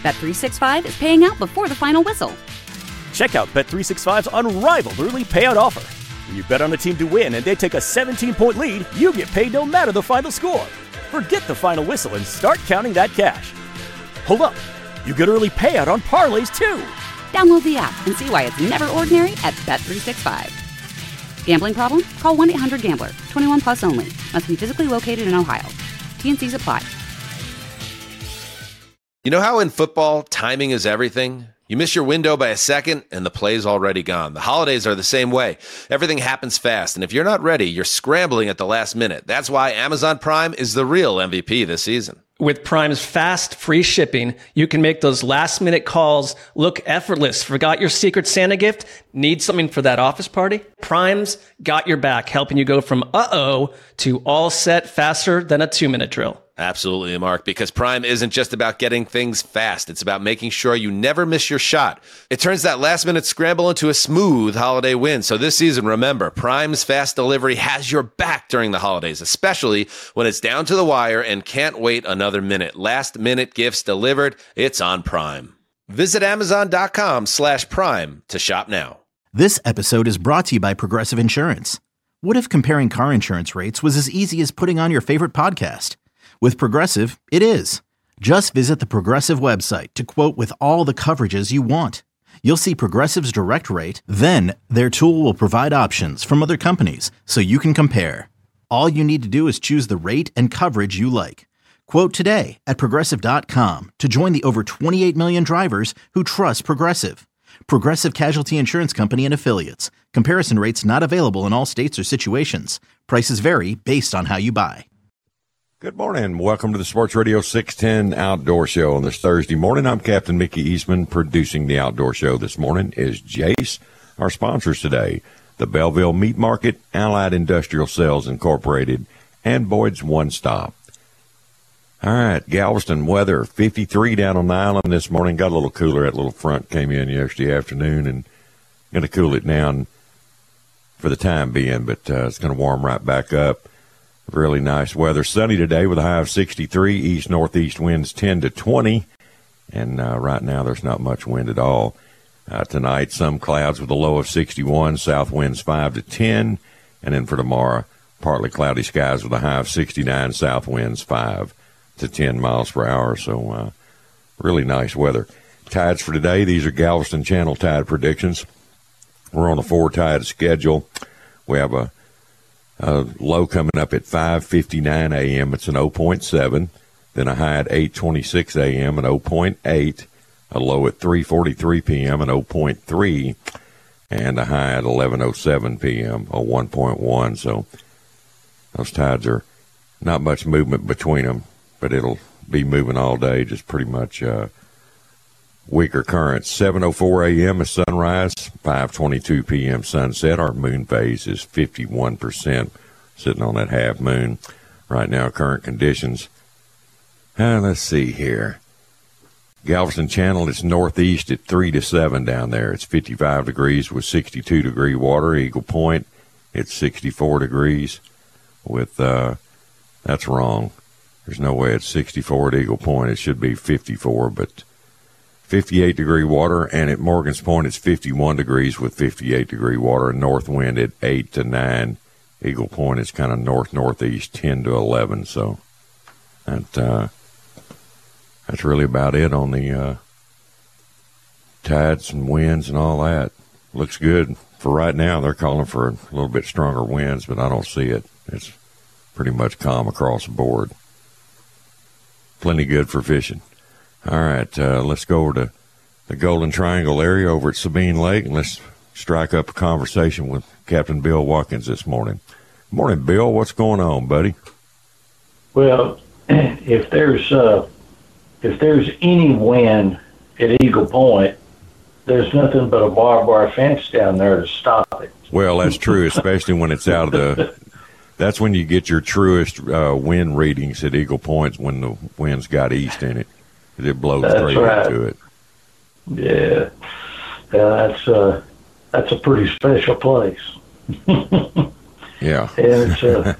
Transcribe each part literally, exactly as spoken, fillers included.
Bet three sixty-five is paying out before the final whistle. Check out Bet three sixty-five's unrivaled early payout offer. When you bet on a team to win and they take a seventeen-point lead, you get paid no matter the final score. Forget the final whistle and start counting that cash. Hold up. You get early payout on parlays, too. Download the app and see why it's never ordinary at Bet three sixty-five. Gambling problem? Call one eight hundred gambler. twenty-one plus only. Must be physically located in Ohio. T and C's apply. You know how in football, timing is everything? You miss your window by a second, and the play's already gone. The holidays are the same way. Everything happens fast, and if you're not ready, you're scrambling at the last minute. That's why Amazon Prime is the real M V P this season. With Prime's fast, free shipping, you can make those last-minute calls look effortless. Forgot your Secret Santa gift? Need something for that office party? Prime's got your back, helping you go from uh-oh to all set faster than a two-minute drill. Absolutely, Mark, because Prime isn't just about getting things fast. It's about making sure you never miss your shot. It turns that last-minute scramble into a smooth holiday win. So this season, remember, Prime's fast delivery has your back during the holidays, especially when it's down to the wire and can't wait another minute. Last-minute gifts delivered, it's on Prime. Visit Amazon.com slash Prime to shop now. This episode is brought to you by Progressive Insurance. What if comparing car insurance rates was as easy as putting on your favorite podcast? With Progressive, it is. Just visit the Progressive website to quote with all the coverages you want. You'll see Progressive's direct rate, then their tool will provide options from other companies so you can compare. All you need to do is choose the rate and coverage you like. Quote today at Progressive dot com to join the over twenty-eight million drivers who trust Progressive. Progressive Casualty Insurance Company and Affiliates. Comparison rates not available in all states or situations. Prices vary based on how you buy. Good morning. Welcome to the Sports Radio six ten Outdoor Show on this Thursday morning. I'm Captain Mickey Eastman. Producing the Outdoor Show this morning is Jace. Our sponsors today, the Belleville Meat Market, Allied Industrial Sales Incorporated, and Boyd's One Stop. All right, Galveston weather, fifty-three down on the island this morning. Got a little cooler. That little front came in yesterday afternoon and going to cool it down for the time being, but uh, it's going to warm right back up. Really nice weather. Sunny today with a high of sixty-three. East-northeast winds ten to twenty. And uh, right now there's not much wind at all. Uh, tonight, some clouds with a low of sixty-one. South winds five to ten. And then for tomorrow, partly cloudy skies with a high of sixty-nine. South winds five to ten miles per hour. So uh, really nice weather. Tides for today. These are Galveston Channel tide predictions. We're on a four-tide schedule. We have a Uh, low coming up at five fifty-nine a.m. It's an oh point seven. Then a high at eight twenty-six a.m. an oh point eight. A low at three forty-three p.m. an oh point three. And a high at eleven oh seven p.m. a one point one. So those tides are not much movement between them, but it'll be moving all day, just pretty much uh, weaker currents. seven oh four a.m. is sunrise, five twenty-two p.m. sunset. Our moon phase is fifty-one percent, sitting on that half moon. Right now, current conditions. Uh, let's see here. Galveston Channel, it's northeast at three to seven down there. It's fifty-five degrees with sixty-two degree water. Eagle Point, it's sixty-four degrees with, uh, that's wrong. There's no way it's sixty-four at Eagle Point. It should be fifty-four, but fifty-eight degree water, and at Morgan's Point it's fifty-one degrees with fifty-eight degree water, and north wind at eight to nine. Eagle Point is kind of north-northeast, ten to eleven, so that, uh, that's really about it on the uh, tides and winds and all that. Looks good. For right now, they're calling for a little bit stronger winds, but I don't see it. It's pretty much calm across the board. Plenty good for fishing. All right, uh, let's go over to the Golden Triangle area over at Sabine Lake, and let's strike up a conversation with Captain Bill Watkins this morning. Morning, Bill. What's going on, buddy? Well, if there's uh, if there's any wind at Eagle Point, there's nothing but a barbed wire fence down there to stop it. Well, that's true, especially when it's out of the. That's when you get your truest uh, wind readings at Eagle Point, when the wind's got east in it. It blows That's straight right. into it. Yeah, yeah, that's uh, that's a pretty special place. Yeah. And it's, uh,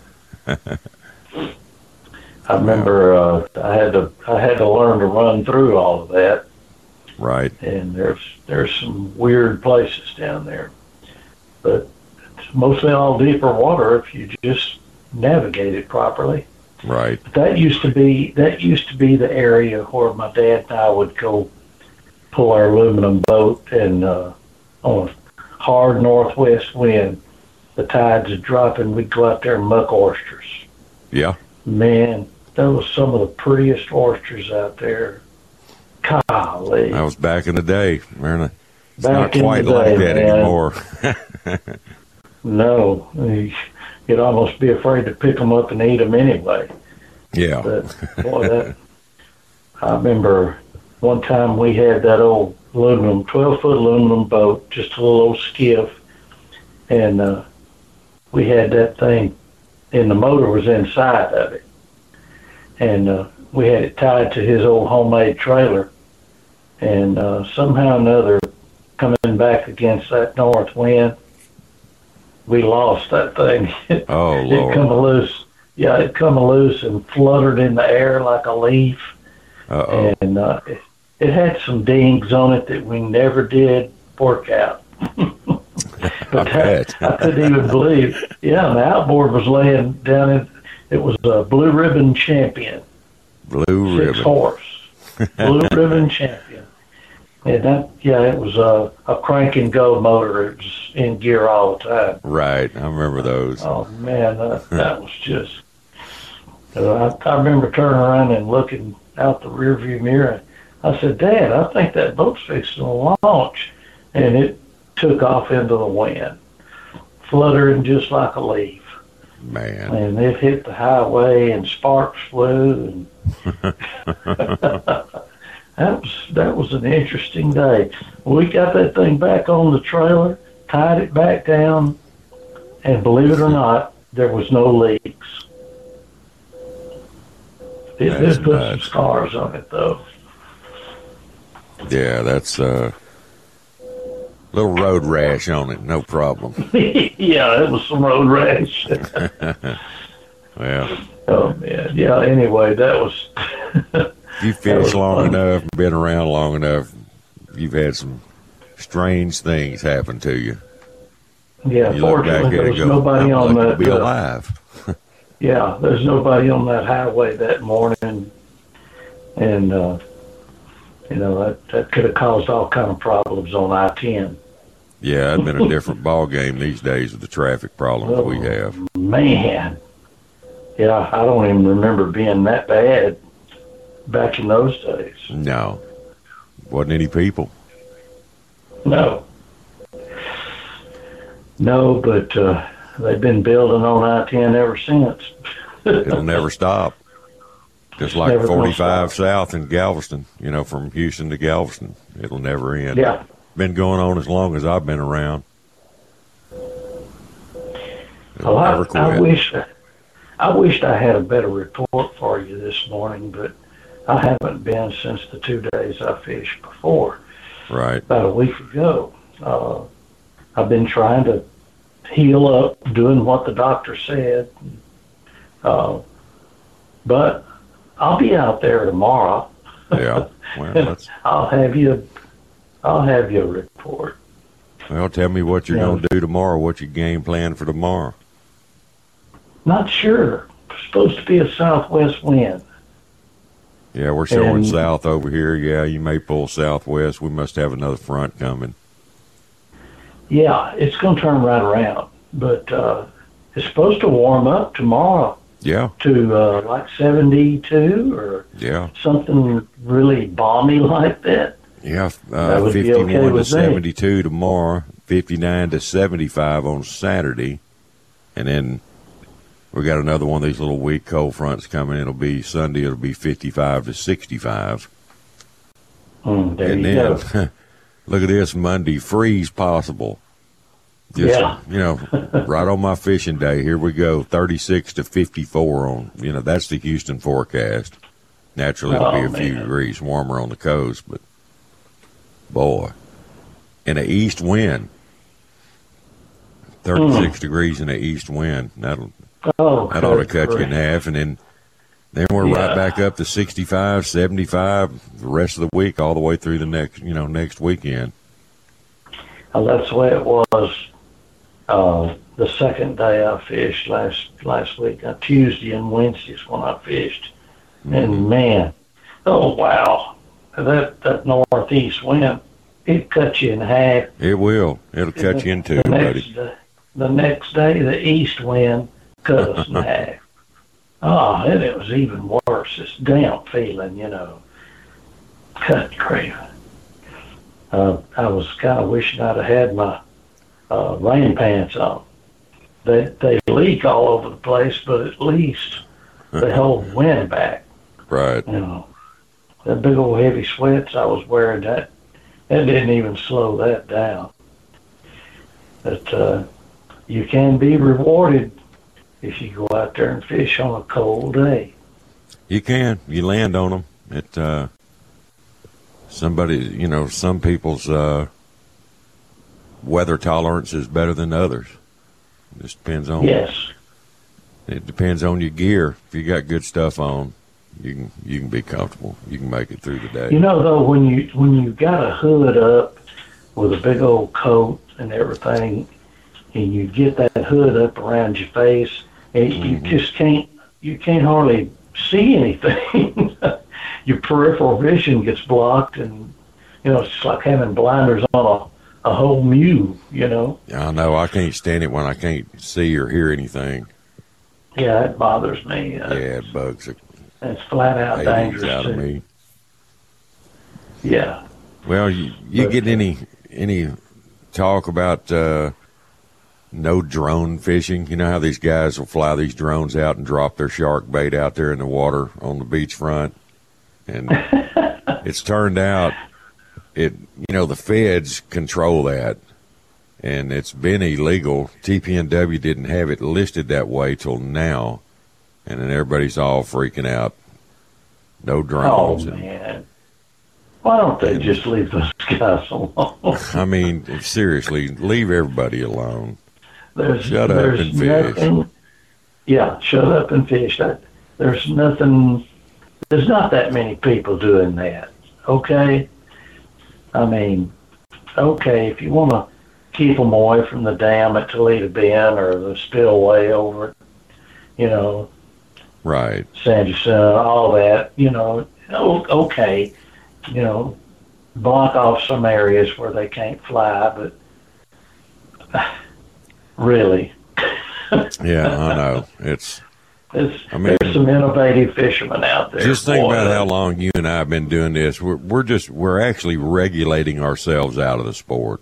I remember uh, I had to I had to learn to run through all of that. Right. And there's there's some weird places down there, but it's mostly all deeper water if you just navigate it properly. Right. But that used to be that used to be the area where my dad and I would go pull our aluminum boat, and uh, on a hard northwest wind, the tides are dropping, we'd go out there and muck oysters. Yeah. Man, that was some of the prettiest oysters out there. Golly. That was back in the day. It's Back not quite in the like day, that man. anymore. No, you'd almost be afraid to pick them up and eat them anyway. Yeah. But boy, that I remember one time we had that old aluminum, twelve foot aluminum boat, just a little old skiff, and uh, we had that thing, and the motor was inside of it, and uh, we had it tied to his old homemade trailer, and uh, somehow or another, coming back against that north wind, we lost that thing. Oh, It Lord. come loose. Yeah, it come loose and fluttered in the air like a leaf. Uh-oh. And uh, it, it had some dings on it that we never did work out. But I bet. I couldn't even believe. Yeah, and the outboard was laying down in, it was a Blue Ribbon Champion. Blue Six ribbon. horse. Blue Ribbon Champion. And that, yeah, it was a, a crank and go motor. It was in gear all the time. Right. I remember those. Oh man, that, that was just. Uh, I, I remember turning around and looking out the rearview mirror. I said, "Dad, I think that boat's fixing to launch," and it took off into the wind, fluttering just like a leaf. Man. And it hit the highway, and sparks flew. And that was that was an interesting day. We got that thing back on the trailer, tied it back down, and believe it or not, there was no leaks. It That's did put some nuts. scars on it, though. Yeah, that's a uh, little road rash on it. No problem. Yeah, it was some road rash. Well, Oh man, yeah. Anyway, that was. if you fish was long fun. enough, been around long enough, you've had some strange things happen to you. Yeah, You look back fortunately, at it there and was go, nobody I'm on lucky that. to be uh, alive. Yeah, there's nobody on that highway that morning, and uh, you know that that could have caused all kind of problems on I ten. Yeah, it'd been a different ball game these days with the traffic problems Oh. we have. Man, yeah, I don't even remember being that bad back in those days. No, wasn't any people. No, no, but uh, they've been building on I ten ever since. It'll never stop. Just like Never gonna forty-five stop. south in Galveston, you know, from Houston to Galveston. It'll never end. Yeah. Been going on as long as I've been around. It'll Well, I, never quit. I wish I wished I had a better report for you this morning, but I haven't been since the two days I fished before, Right. about a week ago. Uh, I've been trying to heal up, doing what the doctor said. Uh, but I'll be out there tomorrow. Yeah. Well, that's, I'll have you. I'll have you a report. well, tell me what you're Yeah. going to do tomorrow. What's your game plan for tomorrow? Not sure. Supposed to be a southwest wind. Yeah, we're showing And- south over here. Yeah, you may pull southwest. We must have another front coming. Yeah, it's going to turn right around, but uh, it's supposed to warm up tomorrow Yeah, to uh, like seventy-two or yeah, something really balmy like that. yeah. That Uh, would be fifty-one okay to with me. seventy-two tomorrow. Fifty-nine to seventy-five on Saturday, and then we got another one of these little weak cold fronts coming. It'll be Sunday. It'll be fifty-five to sixty-five, Mm, there and you then go. look at this Monday freeze possible. Just, Yeah. you know, right on my fishing day. Here we go. thirty-six to fifty-four on, you know, that's the Houston forecast. Naturally, it'll be Oh, a few man. degrees warmer on the coast, but boy, in an east wind, thirty-six Mm. degrees in an east wind. That'll, Oh, that ought to good cut you in grief. half. And then Then we're Yeah. right back up to sixty-five, seventy-five the rest of the week, all the way through the next, you know, next weekend. Well, that's the way it was uh, the second day I fished last last week. Uh, Tuesday and Wednesdays when I fished. Mm-hmm. And, man, oh, wow. That, that northeast wind, it cut you in half. It will. It'll cut the, you in two, the buddy. next, uh, the next day, the east wind cut us in half. Oh, and it was even worse. This damp feeling, you know. Cut crazy. Uh, I was kind of wishing I'd have had my uh, rain pants on. They they leak all over the place, but at least they hold wind back. Right. You know, that big old heavy sweats I was wearing, that that didn't even slow that down. But uh, you can be rewarded if you go out there and fish on a cold day. You can. You land on them. It, uh, somebody, you know, some people's uh, weather tolerance is better than others. It just depends on. Yes. It depends on your gear. If you got good stuff on, you can you can be comfortable. You can make it through the day. You know, though, when you when you got a hood up with a big old coat and everything, and you get that hood up around your face, and mm-hmm. you just can't you can't hardly see anything. Your peripheral vision gets blocked, and you know it's just like having blinders on a, a whole mule. You know. I know. I can't stand it when I can't see or hear anything. Yeah, it bothers me. Uh, yeah, it bugs it. It's flat out dangerous out too. Of me. Yeah. Well, you you But, get any any talk about uh, no drone fishing? You know how these guys will fly these drones out and drop their shark bait out there in the water on the beachfront, and it's turned out it you know the feds control that, and it's been illegal. T P N W didn't have it listed that way till now, and then everybody's all freaking out. No drones. Oh, man. Why don't they and, just leave those guys alone? I mean, seriously, leave everybody alone. There's, shut there's up and fish. Nothing, yeah, shut up and fish. That, there's nothing, there's not that many people doing that, okay? I mean, okay, if you want to keep them away from the dam at Toledo Bend or the spillway over it, you know, right, Sandy Sun, all that, you know, okay, you know, block off some areas where they can't fly, but uh, really. Yeah, I know. It's, it's I mean, there's some innovative fishermen out there. Just think boy. about how long you and I have been doing this. We're, we're just, we're actually regulating ourselves out of the sport.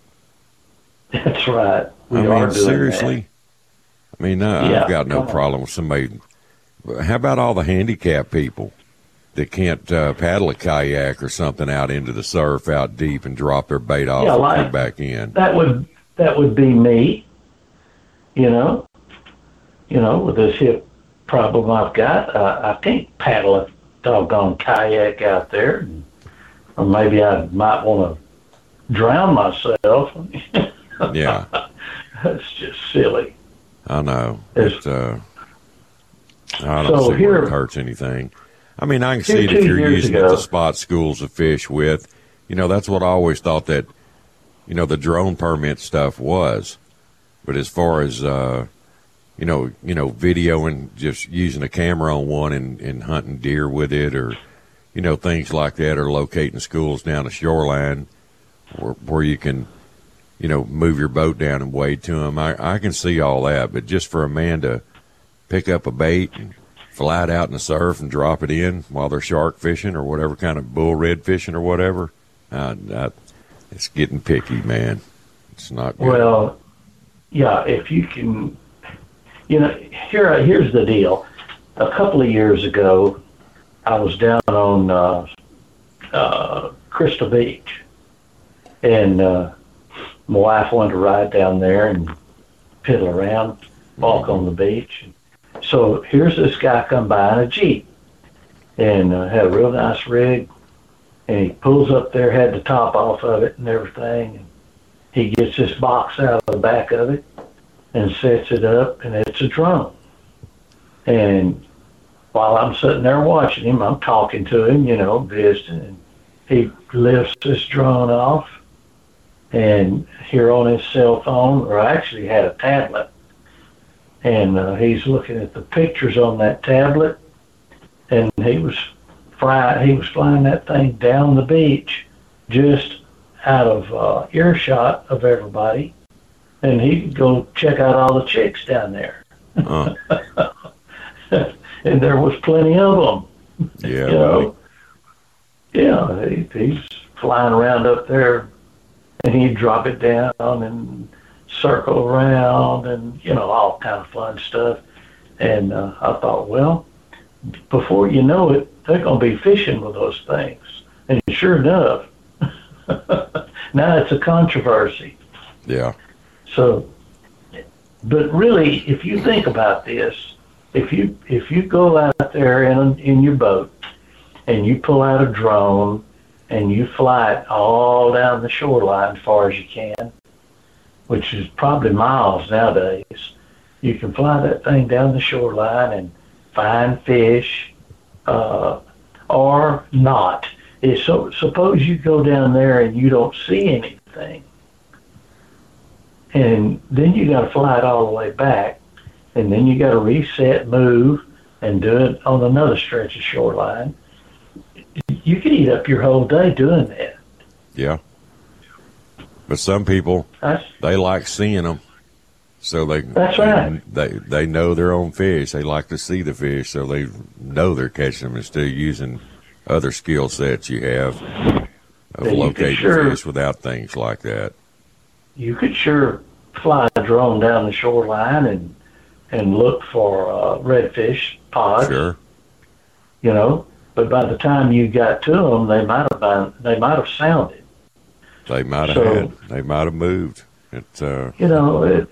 That's right. We I are mean, doing seriously. That. I mean, no, yeah, I've got no on. problem with somebody. How about all the handicapped people that can't uh, paddle a kayak or something out into the surf out deep and drop their bait off yeah, and like, come back in? That would that would be me. You know, you know, with this hip problem I've got, uh, I can't paddle a doggone kayak out there, or maybe I might want to drown myself. Yeah, that's just silly. I know. It's, uh, I don't so see here, where it hurts anything. I mean, I can see it two if you're years using ago, it to spot schools to fish with. You know, that's what I always thought that, you know, the drone permit stuff was. But as far as, uh, you know, you know, videoing, just using a camera on one and, and hunting deer with it, or, you know, things like that, or locating schools down the shoreline where, where you can, you know, move your boat down and wade to them. I, I can see all that, but just for a man to pick up a bait and fly it out in the surf and drop it in while they're shark fishing or whatever kind of bull red fishing or whatever, uh, uh, it's getting picky, man. It's not good. Well, yeah, if you can, you know, here here's the deal. A couple of years ago, I was down on uh, uh, Crystal Beach, and uh, my wife wanted to ride down there and piddle around, walk on the beach. So here's this guy come by in a Jeep, and uh, had a real nice rig, and he pulls up there, had the top off of it and everything, and he gets this box out of the back of it and sets it up, and it's a drone. And while I'm sitting there watching him, I'm talking to him, you know, visiting. And he lifts this drone off, and here on his cell phone, or I actually had a tablet, and uh, he's looking at the pictures on that tablet, and he was fly, he was flying that thing down the beach, just out of uh, earshot of everybody, and he could go check out all the chicks down there. Uh. And there was plenty of them. Yeah, you know? Yeah, he, he's flying around up there, and he'd drop it down and circle around, and you know, all kind of fun stuff. And uh, I thought, well, before you know it, they're going to be fishing with those things. And sure enough, now it's a controversy. Yeah. So, but really, if you think about this, if you if you go out there in in your boat and you pull out a drone and you fly it all down the shoreline as far as you can, which is probably miles nowadays, you can fly that thing down the shoreline and find fish, uh, or not. It's so suppose you go down there and you don't see anything, and then you got to fly it all the way back. And then you got to reset, move, and do it on another stretch of shoreline. You could eat up your whole day doing that. Yeah. But some people, that's, they like seeing them. So they, that's right. They, they know their own fish. They like to see the fish, so they know they're catching them instead of using other skill sets you have of you locating sure, fish without things like that. You could sure fly a drone down the shoreline and and look for uh, redfish pods. Sure. You know, but by the time you got to them, they might have been, they might have sounded. They might have so, had. They might have moved. It, uh, you know, it,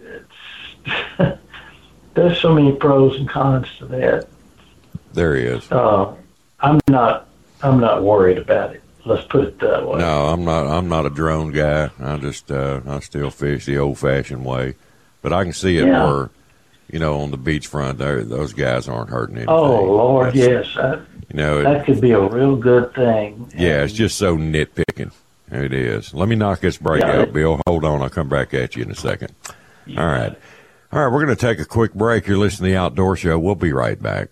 it's there's so many pros and cons to that. There is. Uh, I'm not. I'm not worried about it. Let's put it that way. No, I'm not. I'm not a drone guy. I just uh, I still fish the old-fashioned way, but I can see it yeah. where, you know, on the beachfront, there those guys aren't hurting anything. Oh Lord, That's, yes. I, you know, that it, could be a real good thing. Yeah, it's just so nitpicking. It is. Let me knock this break yeah, out, it, Bill. Hold on. I'll come back at you in a second. All right. All right, we're going to take a quick break. You're listening to The Outdoor Show. We'll be right back.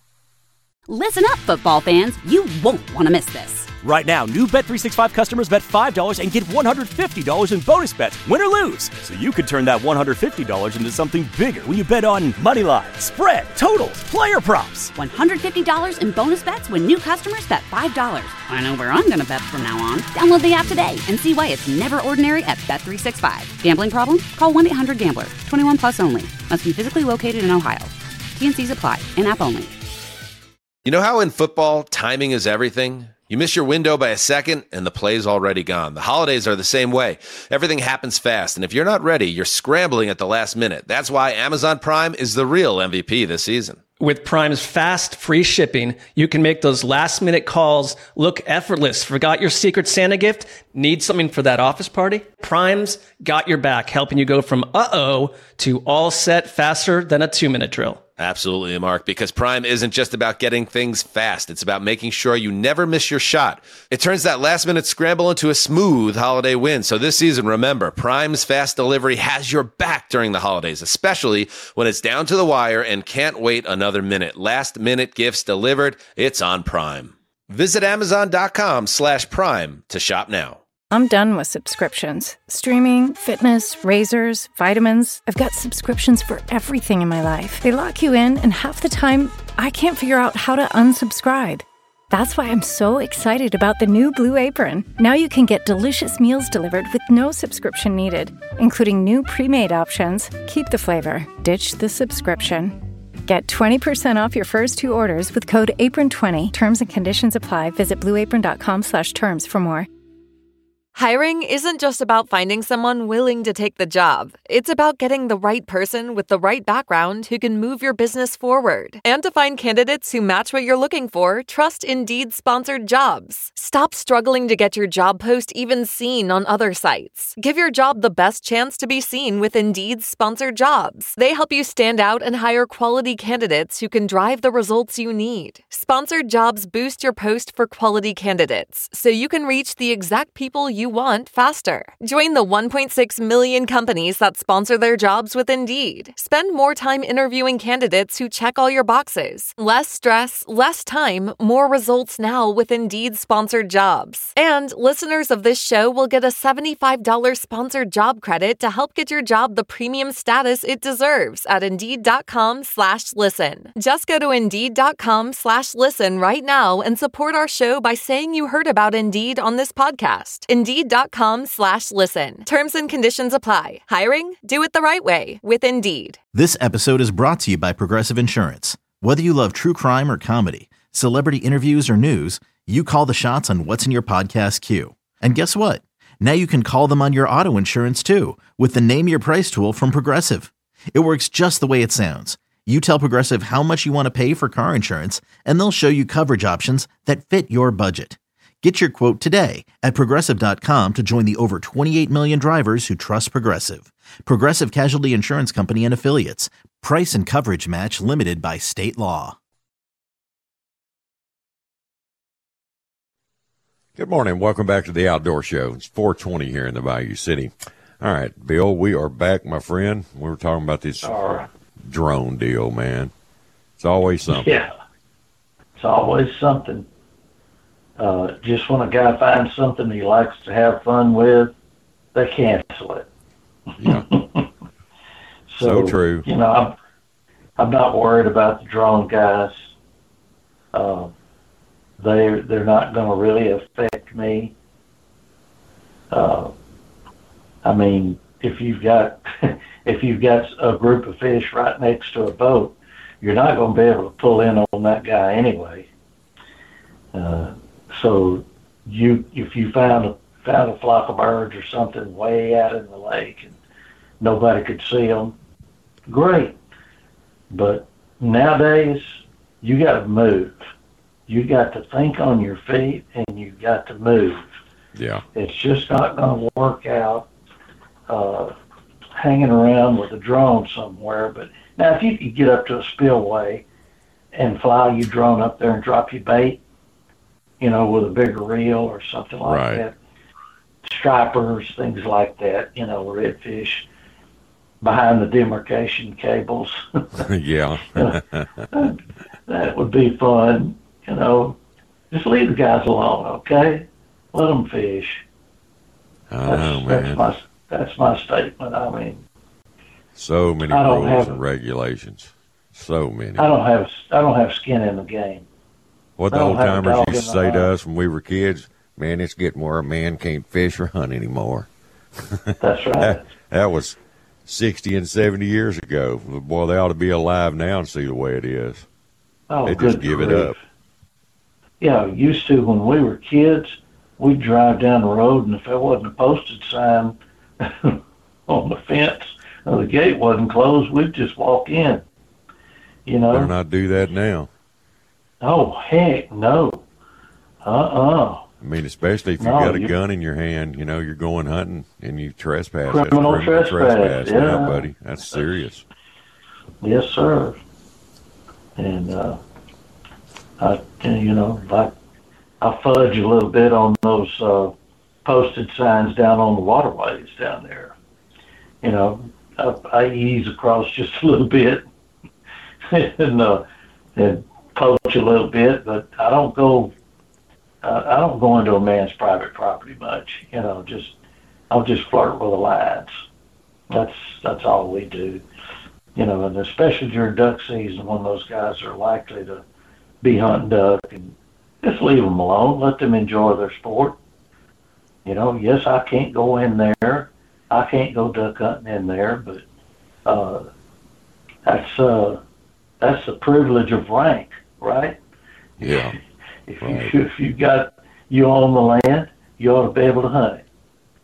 Listen up, football fans. You won't want to miss this. Right now, new Bet three sixty-five customers bet five dollars and get one hundred fifty dollars in bonus bets, win or lose. So you could turn that one hundred fifty dollars into something bigger when you bet on money line, spread, totals, player props. one hundred fifty dollars in bonus bets when new customers bet five dollars. I know where I'm going to bet from now on. Download the app today and see why it's never ordinary at Bet three sixty-five. Gambling problem? Call one eight hundred gambler. twenty-one plus only. Must be physically located in Ohio. T N Cs apply. In-app only. You know how in football, timing is everything? You miss your window by a second, and the play's already gone. The holidays are the same way. Everything happens fast, and if you're not ready, you're scrambling at the last minute. That's why Amazon Prime is the real M V P this season. With Prime's fast, free shipping, you can make those last-minute calls look effortless. Forgot your Secret Santa gift? Need something for that office party? Prime's got your back, helping you go from uh-oh to all set faster than a two-minute drill. Absolutely, Mark, because Prime isn't just about getting things fast. It's about making sure you never miss your shot. It turns that last-minute scramble into a smooth holiday win. So this season, remember, Prime's fast delivery has your back during the holidays, especially when it's down to the wire and can't wait another minute. Last-minute gifts delivered. It's on Prime. Visit Amazon.com slash Prime to shop now. I'm done with subscriptions. Streaming, fitness, razors, vitamins. I've got subscriptions for everything in my life. They lock you in, and half the time, I can't figure out how to unsubscribe. That's why I'm so excited about the new Blue Apron. Now you can get delicious meals delivered with no subscription needed, including new pre-made options. Keep the flavor. Ditch the subscription. Get twenty percent off your first two orders with code apron twenty. Terms and conditions apply. Visit blueapron.com slash terms for more. Hiring isn't just about finding someone willing to take the job. It's about getting the right person with the right background who can move your business forward. And to find candidates who match what you're looking for, trust Indeed-sponsored jobs. Stop struggling to get your job post even seen on other sites. Give your job the best chance to be seen with Indeed-sponsored jobs. They help you stand out and hire quality candidates who can drive the results you need. Sponsored jobs boost your post for quality candidates, so you can reach the exact people you want faster. Join the one point six million companies that sponsor their jobs with Indeed. Spend more time interviewing candidates who check all your boxes. Less stress, less time, more results now with Indeed-sponsored jobs. And listeners of this show will get a seventy-five dollars sponsored job credit to help get your job the premium status it deserves at Indeed.com slash listen. Just go to Indeed.com slash listen right now and support our show by saying you heard about Indeed on this podcast. Indeed.com slash listen. Terms and conditions apply. Hiring? Do it the right way with Indeed. This episode is brought to you by Progressive Insurance. Whether you love true crime or comedy, celebrity interviews or news, you call the shots on what's in your podcast queue. And guess what? Now you can call them on your auto insurance too with the Name Your Price tool from Progressive. It works just the way it sounds. You tell Progressive how much you want to pay for car insurance, and they'll show you coverage options that fit your budget. Get your quote today at Progressive dot com to join the over twenty-eight million drivers who trust Progressive. Progressive Casualty Insurance Company and Affiliates. Price and coverage match limited by state law. Good morning. Welcome back to the Outdoor Show. It's four twenty here in the Bayou City. All right, Bill, we are back, my friend. We were talking about this Right. drone deal, man. It's always something. Yeah, it's always something. Uh, just when a guy finds something he likes to have fun with, they cancel it. Yeah. so, so true. You know, I'm, I'm not worried about the drone guys. Uh, they they're not going to really affect me. Uh, I mean, if you've got if you've got a group of fish right next to a boat, you're not going to be able to pull in on that guy anyway. Uh, so you if you found a found a flock of birds or something way out in the lake and nobody could see them, great. But nowadays, you got to move. You got to think on your feet, and you got to move. Yeah. It's just not going to work out uh, hanging around with a drone somewhere. But now, if you could get up to a spillway and fly your drone up there and drop your bait, you know, with a bigger reel or something like right. that, stripers, things like that, you know, redfish behind the demarcation cables. yeah. That would be fun, you know. Just leave the guys alone, okay? Let them fish. I that's, know, man. That's my, that's my statement. I mean, so many I don't rules have, and regulations. So many. I don't have I don't have skin in the game. What the I old don't have a timers dog used to in the say to hunt. us when we were kids, man, it's getting where a man can't fish or hunt anymore. That's right. that, that was sixty and seventy years ago. Boy, they ought to be alive now and see the way it is. Oh, They good just give it grief. up. Yeah, used to when we were kids, we'd drive down the road, and if there wasn't a posted sign on the fence or the gate wasn't closed, we'd just walk in. You know? Better not do that now. Oh, heck no. Uh-uh. I mean, especially if you've No, got a you- gun in your hand, you know, you're going hunting and you trespass. That's Criminal criminal trespass, now, yeah. buddy. That's serious. Yes, sir. And, uh, I, you know, like, I fudge a little bit on those uh, posted signs down on the waterways down there. You know, I, I ease across just a little bit and, uh, and poach a little bit, but I don't go, uh, I don't go into a man's private property much. You know, just I'll just flirt with the lines. That's that's all we do. You know, and especially during duck season when those guys are likely to be hunting duck, and just leave them alone. Let them enjoy their sport. You know, yes, I can't go in there. I can't go duck hunting in there, but uh, that's uh, that's the privilege of rank, right? Yeah. If Right. you if you got you own the land, you ought to be able to hunt it.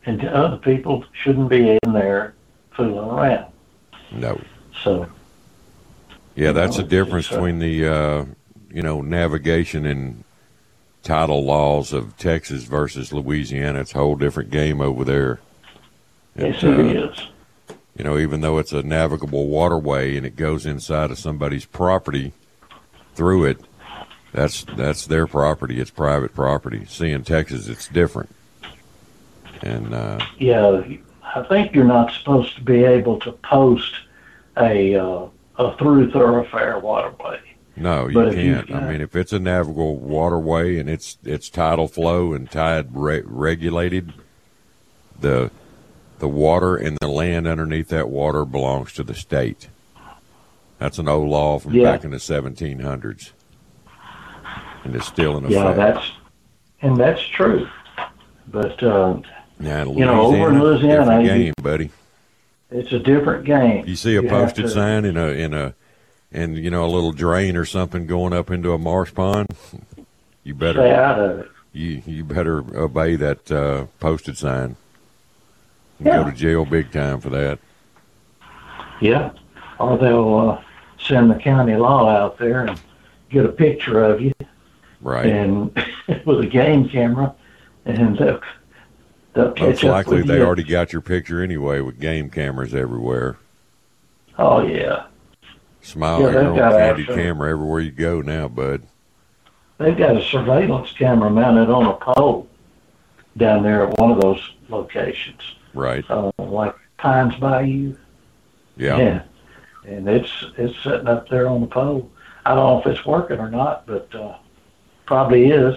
and other people shouldn't be in there fooling around. No. So. Yeah, that's know, the difference uh, between the, uh, you know, navigation and tidal laws of Texas versus Louisiana. It's a whole different game over there. It, yes, it uh, is. You know, even though it's a navigable waterway and it goes inside of somebody's property through it, that's that's their property. It's private property. See, in Texas, it's different. And uh, yeah, I think you're not supposed to be able to post a uh, a through thoroughfare waterway. no, you But if you can't. can- I mean, if it's a navigable waterway and it's it's tidal flow and tide re- regulated, the the water and the land underneath that water belongs to the state. That's an old law from Yeah. back in the seventeen hundreds, and it's still in effect. Yeah, that's and that's true. But uh, Now, in you know, over in Louisiana, different you- game, buddy. it's a different game. You see a You have posted to sign in a in a and you know a little drain or something going up into a marsh pond. You Stay better out of it. you you better obey that uh, posted sign. You Yeah. go to jail big time for that. Yeah, or they'll uh, send the county law out there and get a picture of you Right. and with a game camera, and they'll, they'll catch Most up likely with they you. already got your picture anyway with game cameras everywhere. Oh yeah, Smile Yeah, at your they've own got candid actually- camera everywhere you go now, bud. they've got a surveillance camera mounted on a pole down there at one of those locations, Right. uh, like Pines Bayou. Yeah. Yeah, and it's it's sitting up there on the pole. I don't know if it's working or not, but uh, probably is.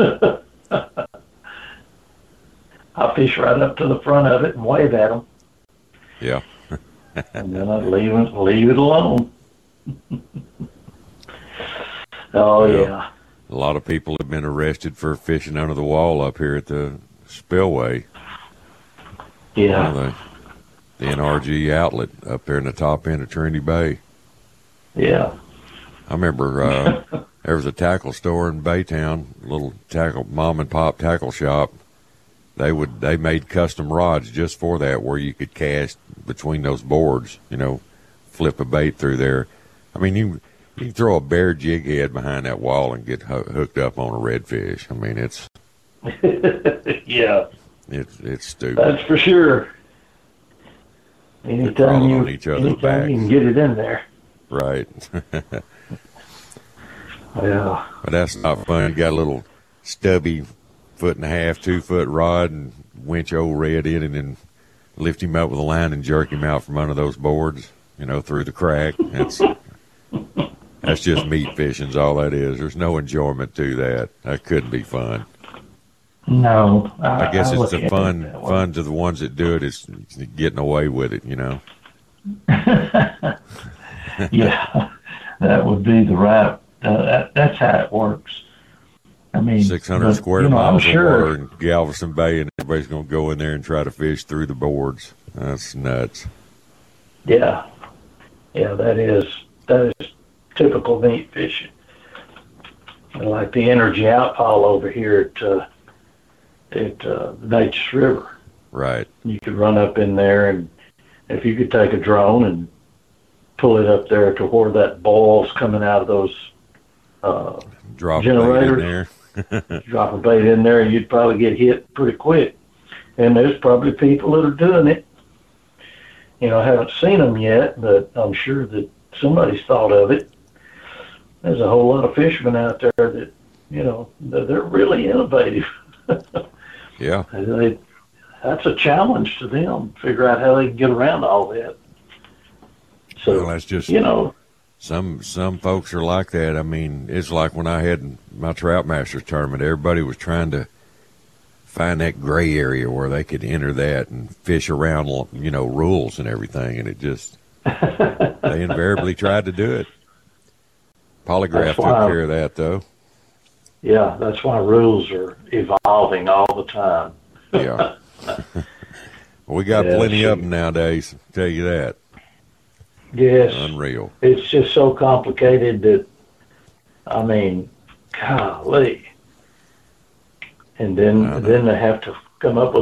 I fish right up to the front of it and wave at them, Yeah. and then I leave it leave it alone. Oh Yeah. yeah, A lot of people have been arrested for fishing under the wall up here at the spillway. yeah, Well, the, the N R G outlet up there in the top end of Trinity Bay. yeah. I remember uh, there was a tackle store in Baytown, a little tackle mom and pop tackle shop. They would they made custom rods just for that, where you could cast between those boards. You know, flip a bait through there. I mean, you you can throw a bare jig head behind that wall and get ho- hooked up on a redfish. I mean, it's Yeah, it's it's stupid. that's for sure. Anytime crawling you, on each other's anytime you backs. can get it in there. Right. Yeah, But that's not fun. You got a little stubby foot and a half, two foot rod, and winch old red in, and then lift him up with a line and jerk him out from under those boards, you know, through the crack. That's that's just meat fishing's all that is. There's no enjoyment to that. That couldn't be fun. no. I, I guess I it's look the at it fun that way. fun to the ones that do it. It's getting away with it, you know. Yeah, that would be the right. Uh, that, that's how it works. I mean, six hundred but, square you know, I'm miles sure, of water in Galveston Bay, and everybody's going to go in there and try to fish through the boards. That's nuts. Yeah, yeah, that is that is typical meat fishing. And like the energy outfall over here at uh, at uh, Natchez River, Right. you could run up in there, and if you could take a drone and pull it up there to where that boil's coming out of those uh, Drop a bait in Generators. there. drop a bait in there, and you'd probably get hit pretty quick. And there's probably people that are doing it. You know, I haven't seen them yet, but I'm sure that somebody's thought of it. There's a whole lot of fishermen out there that, you know, they're, they're really innovative. Yeah. They, that's a challenge to them, figure out how they can get around all that. So, Well, that's just you know, some some folks are like that. I mean, it's like when I had my Trout Masters tournament. Everybody was trying to find that gray area where they could enter that and fish around, you know, rules and everything. And it just they invariably tried to do it. Polygraph That's took why- care of that, though. yeah, that's why rules are evolving all the time. Yeah. We got Yeah, plenty of shoot. them nowadays. I'll tell you that. Yes. Unreal. It's just so complicated that, I mean, golly. And I then know. then they have to come up with a,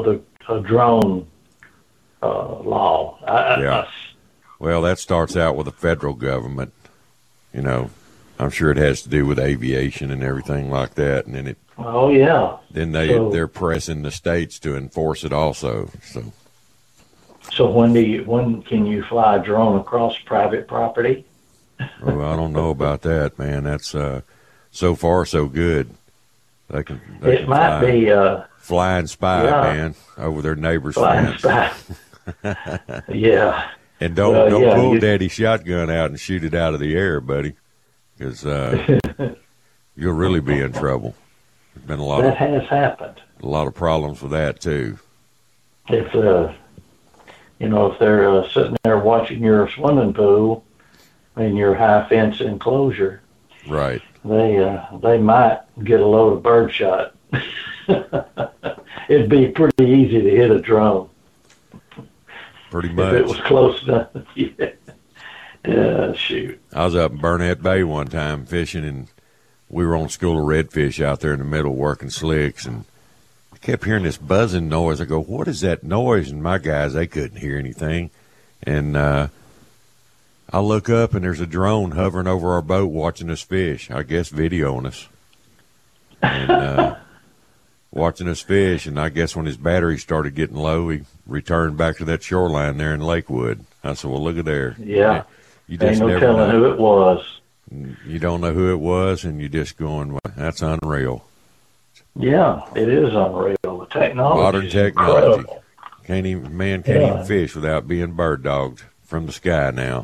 a drone uh, law. I, Yeah. I, Well, that starts out with the federal government. You know, I'm sure it has to do with aviation and everything like that, and then it. oh yeah. Then they So- they're pressing the states to enforce it also. So So when do you when can you fly a drone across private property? well, I don't know about that, man. That's uh, so far so good. They can. They It can might fly, be uh, fly and spy, yeah. man, over their neighbor's flying fence. spy. Yeah. And don't Well, don't yeah, pull you- Daddy's shotgun out and shoot it out of the air, buddy, because uh, you'll really be in trouble. There's been a lot That of has happened. a lot of problems with that too. If uh, you know, if they're uh, sitting there watching your swimming pool in your high fence enclosure, Right. they uh, they might get a load of birdshot. It'd be pretty easy to hit a drone Pretty if much. it was close enough. yeah. yeah, shoot. I was up in Burnett Bay one time fishing, and we were on school of redfish out there in the middle working slicks, and I kept hearing this buzzing noise. I go, what is that noise? And my guys, they couldn't hear anything. And uh, I look up, and there's a drone hovering over our boat watching us fish, I guess videoing us. And uh, watching us fish, and I guess when his battery started getting low, he returned back to that shoreline there in Lakewood. I said, well, look at there. Yeah. You Ain't just no never telling know. who it was. You don't know who it was, and you're just going, well, that's unreal. Yeah, it is unreal. The technology. Modern is technology. incredible. Can't even man can't Yeah. even fish without being bird dogged from the sky now.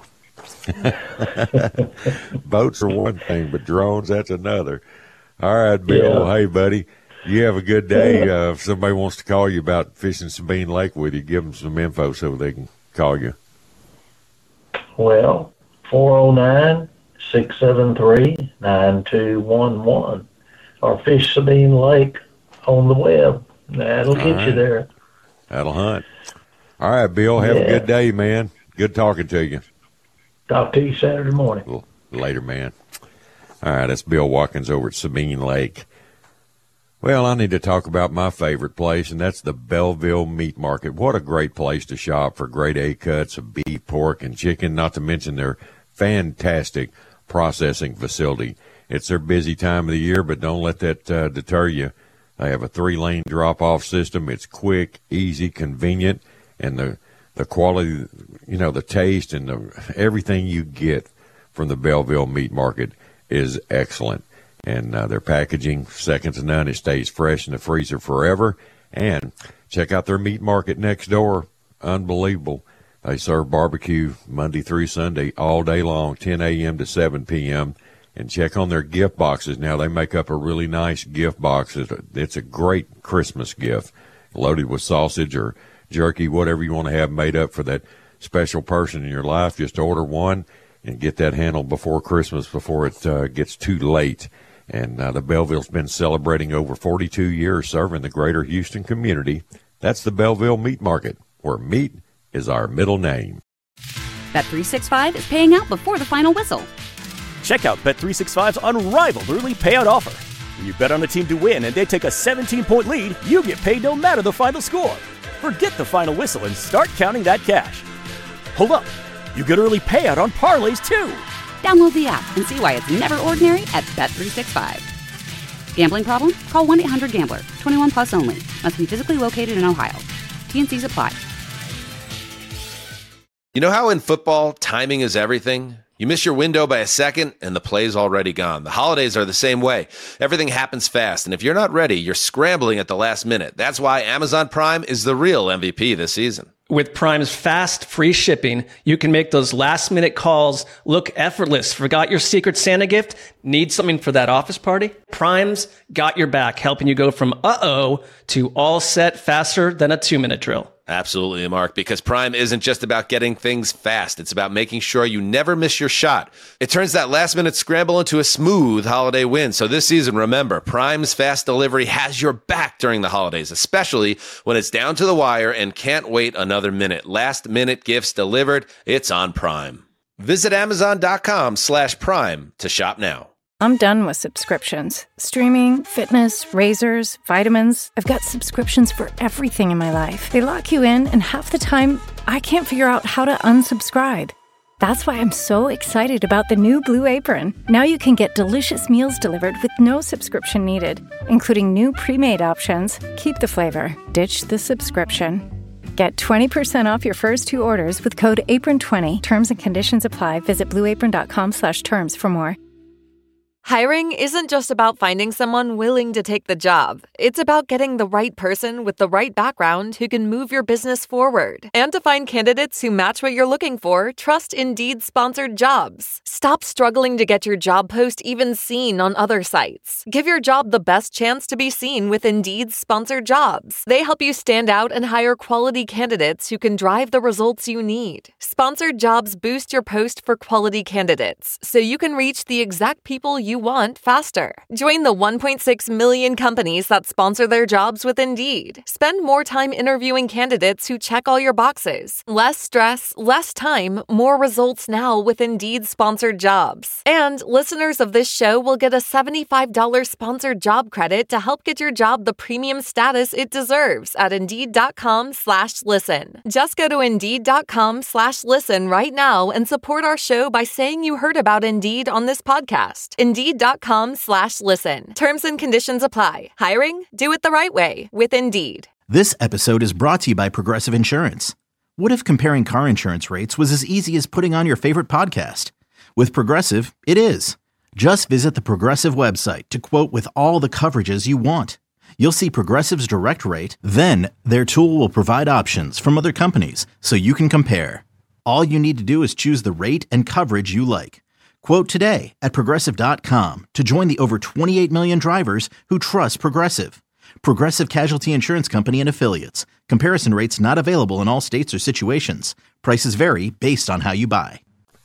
Boats are one thing, but drones, that's another. All right, Bill. Yeah. Hey, buddy. You have a good day. Uh, if somebody wants to call you about fishing Sabine Lake with you, give them some info so they can call you. Well, four oh nine, six seven three, nine two one one. Or Fish Sabine Lake on the web. That'll All get right. you there. That'll hunt. All right, Bill. Have a Yeah. good day, man. Good talking to you. Talk to you Saturday morning. Later, man. All right, that's Bill Watkins over at Sabine Lake. Well, I need to talk about my favorite place, and that's the Belleville Meat Market. What a great place to shop for grade A cuts of beef, pork, and chicken, not to mention their fantastic processing facility. It's their busy time of the year, but don't let that uh, deter you. They have a three-lane drop-off system. It's quick, easy, convenient, and the the quality, you know, the taste and the, everything you get from the Belleville Meat Market is excellent. And uh, their packaging, second to none. It stays fresh in the freezer forever. And check out their meat market next door. Unbelievable. They serve barbecue Monday through Sunday all day long, ten a.m. to seven p.m. And check on their gift boxes. Now, they make up a really nice gift box. It's a, it's a great Christmas gift, loaded with sausage or jerky, whatever you want to have made up for that special person in your life. Just order one and get that handled before Christmas, before it uh, gets too late. And uh, the Belleville's been celebrating over forty-two years serving the greater Houston community. That's the Belleville Meat Market, where meat is our middle name. Bet three sixty-five is paying out before the final whistle. Check out Bet three sixty-five's unrivaled early payout offer. When you bet on a team to win and they take a seventeen-point lead, you get paid no matter the final score. Forget the final whistle and start counting that cash. Hold up. You get early payout on parlays, too. Download the app and see why it's never ordinary at Bet three sixty-five. Gambling problem? Call one eight hundred gambler. twenty-one plus only. Must be physically located in Ohio. T N Cs apply. You know how in football, timing is everything? You miss your window by a second, and the play's already gone. The holidays are the same way. Everything happens fast, and if you're not ready, you're scrambling at the last minute. That's why Amazon Prime is the real M V P this season. With Prime's fast, free shipping, you can make those last-minute calls look effortless. Forgot your Secret Santa gift? Need something for that office party? Prime's got your back, helping you go from uh-oh to all set faster than a two-minute drill. Absolutely, Mark, because Prime isn't just about getting things fast. It's about making sure you never miss your shot. It turns that last-minute scramble into a smooth holiday win. So this season, remember, Prime's fast delivery has your back during the holidays, especially when it's down to the wire and can't wait another minute. Last-minute gifts delivered. It's on Prime. Visit Amazon.com slash Prime to shop now. I'm done with subscriptions. Streaming, fitness, razors, vitamins. I've got subscriptions for everything in my life. They lock you in, and half the time, I can't figure out how to unsubscribe. That's why I'm so excited about the new Blue Apron. Now you can get delicious meals delivered with no subscription needed, including new pre-made options. Keep the flavor, ditch the subscription. Get twenty percent off your first two orders with code apron twenty. Terms and conditions apply. Visit blueapron.com slash terms for more. Hiring isn't just about finding someone willing to take the job. It's about getting the right person with the right background who can move your business forward. And to find candidates who match what you're looking for, trust Indeed-sponsored jobs. Stop struggling to get your job post even seen on other sites. Give your job the best chance to be seen with Indeed-sponsored jobs. They help you stand out and hire quality candidates who can drive the results you need. Sponsored jobs boost your post for quality candidates, so you can reach the exact people you want faster. Join the one point six million companies that sponsor their jobs with Indeed. Spend more time interviewing candidates who check all your boxes. Less stress, less time, more results now with Indeed-sponsored jobs. And listeners of this show will get a seventy-five dollars sponsored job credit to help get your job the premium status it deserves at Indeed.com slash listen. Just go to Indeed.com slash listen right now and support our show by saying you heard about Indeed on this podcast. Indeed.com slash listen. Terms and conditions apply. Hiring? Do it the right way with Indeed. This episode is brought to you by Progressive Insurance. What if comparing car insurance rates was as easy as putting on your favorite podcast? With Progressive, it is. Just visit the Progressive website to quote with all the coverages you want. You'll see Progressive's direct rate, then their tool will provide options from other companies so you can compare. All you need to do is choose the rate and coverage you like. Quote today at Progressive dot com to join the over twenty-eight million drivers who trust Progressive. Progressive Casualty Insurance Company and Affiliates. Comparison rates not available in all states or situations. Prices vary based on how you buy.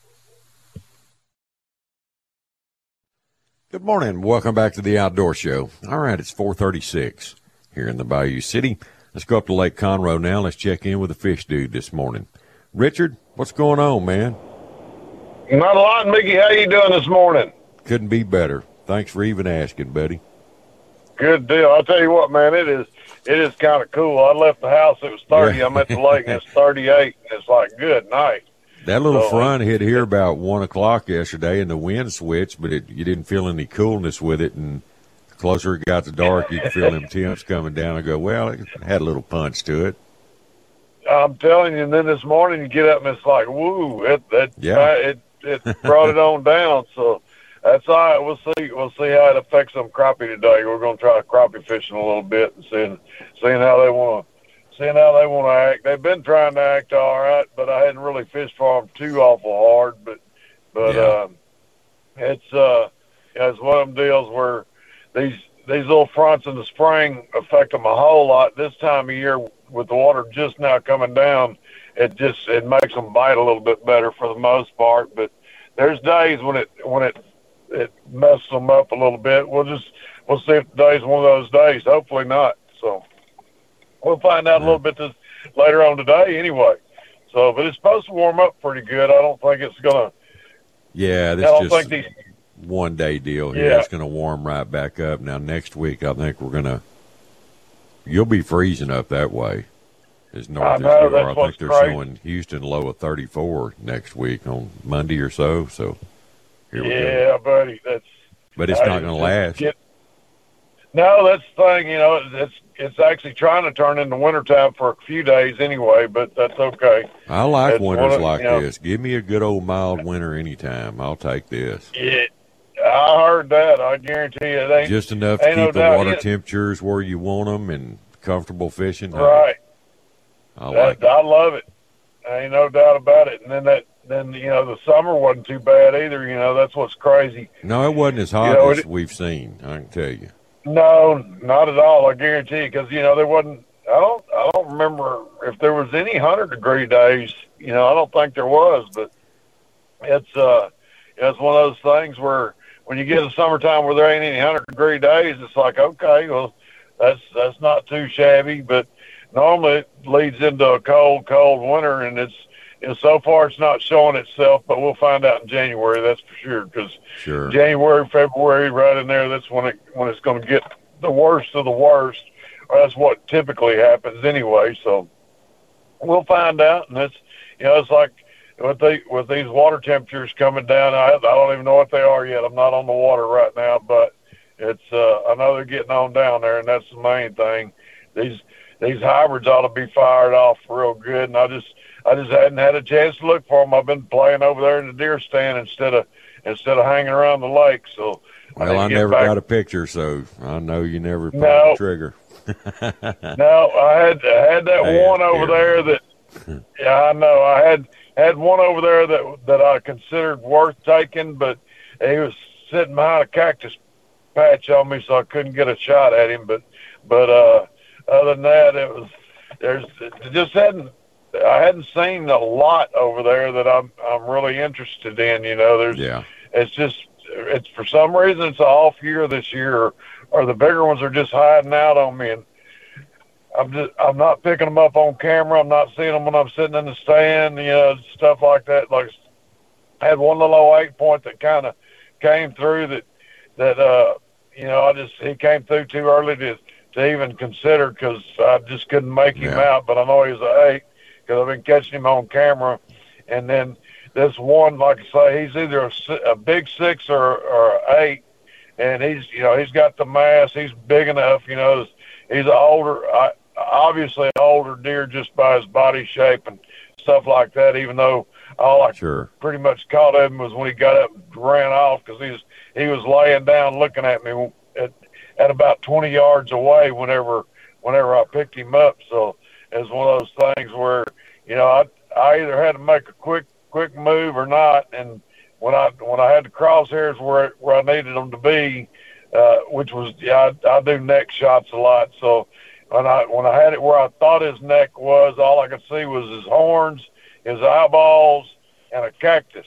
Good morning. Welcome back to the Outdoor Show. All right, it's four thirty-six here in the Bayou City. Let's go up to Lake Conroe now. Let's check in with the fish dude this morning. Richard, what's going on, man? Not a lot, Mickey. How you doing this morning? Couldn't be better. Thanks for even asking, buddy. Good deal. I'll tell you what, man, it is it is kind of cool. I left the house, it was thirty. Yeah. I'm at the lake, and it's thirty-eight, and it's like, good night. That little so, front hit here about one o'clock yesterday, and the wind switched, but it, you didn't feel any coolness with it, and the closer it got to dark, you could feel them temps coming down. I go, well, it had a little punch to it. I'm telling you, and then this morning you get up, and it's like, woo, it, it, yeah. it, it brought it on down, so that's all right. We'll see. We'll see how it affects them crappie today. We're going to try crappie fishing a little bit and seeing, seeing how they want to, seeing how they want to act. They've been trying to act all right, but I hadn't really fished for them too awful hard. But, but yeah. um, it's uh, it's one of them deals where these these little fronts in the spring affect them a whole lot. This time of year, with the water just now coming down, it just it makes them bite a little bit better for the most part. But there's days when it when it it messes them up a little bit. We'll just we'll see if today's one of those days. Hopefully not. So we'll find out a little bit this later on today anyway. So, but it's supposed to warm up pretty good. I don't think it's gonna. Yeah, this I don't just think these, one day deal here. Yeah. It's going to warm right back up. Now next week, I think we're going to. You'll be freezing up that way. As north I as know, you that's are. I think what's they're crazy. showing Houston low of thirty-four next week on Monday or so. So here we yeah, go. buddy, that's. But it's I- not going to last. Get, no, that's the thing. You know, it's it's actually trying to turn into wintertime for a few days anyway, but that's okay. I like It's winters one of- like you know, this. Give me a good old mild winter anytime. I'll take this. Yeah, I heard that. I guarantee you, it ain't Just enough to ain't no keep the doubt water in it. temperatures where you want them and comfortable fishing. Right. I That- like it. I love it. Ain't no doubt about it. And then that, then you know, the summer wasn't too bad either. You know, that's what's crazy. No, it wasn't as hot You know, as it- we've seen. I can tell you. No, not at all. I guarantee you, because you know there wasn't. I don't. I don't remember if there was any hundred degree days. You know, I don't think there was. But it's uh, it's one of those things where when you get to summertime where there ain't any hundred degree days, it's like, okay, well, that's that's not too shabby. But normally it leads into a cold, cold winter, and it's you know, so far it's not showing itself, but we'll find out in January. That's for sure. Because sure. January, February, right in there, that's when it when it's going to get the worst of the worst. Or that's what typically happens anyway. So we'll find out, and it's you know, it's like with the with these water temperatures coming down. I I don't even know what they are yet. I'm not on the water right now, but it's uh, I know they're getting on down there, and that's the main thing. These these hybrids ought to be fired off real good, and I just I just hadn't had a chance to look for them. I've been playing over there in the deer stand instead of instead of hanging around the lake. So well, I, I never back. got a picture, so I know you never pulled no. the trigger. no, I had I had that I one over there that yeah I know I had had one over there that that I considered worth taking, but he was sitting behind a cactus patch on me, so I couldn't get a shot at him. But but uh, other than that, it was there's it just hadn't I hadn't seen a lot over there that I'm I'm really interested in. You know, there's yeah. It's just it's for some reason it's an off year this year, or, or the bigger ones are just hiding out on me, and I'm just I'm not picking them up on camera. I'm not seeing them when I'm sitting in the stand. You know, stuff like that. Like I had one little oh eight point that kind of came through that. That uh, you know, I just he came through too early to to even consider because I just couldn't make him yeah. out. But I know he was an eight because I've been catching him on camera. And then this one, like I say, he's either a, a big six or or eight, and he's you know he's got the mass. He's big enough. You know, he's an older, uh, obviously an older deer just by his body shape and stuff like that. Even though all I sure. pretty much caught him was when he got up and ran off because he was. He was laying down looking at me at, at about twenty yards away whenever whenever I picked him up. So it's one of those things where, you know, I I either had to make a quick quick move or not. And when I when I had the crosshairs where where I needed them to be, uh, which was yeah, I, I do neck shots a lot. So when I when I had it where I thought his neck was, all I could see was his horns, his eyeballs, and a cactus.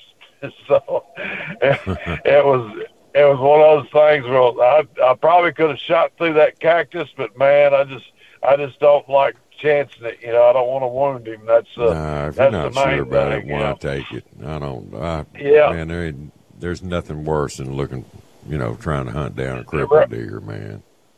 So it, it was it was one of those things where I I probably could have shot through that cactus, but man, I just I just don't like chancing it. You know, I don't want to wound him. That's uh, nah, if that's you're not the main sure about thing, it, why you know? take it? I don't. I, yeah, man, there ain't, there's nothing worse than looking, you know, trying to hunt down a crippled right. deer, man.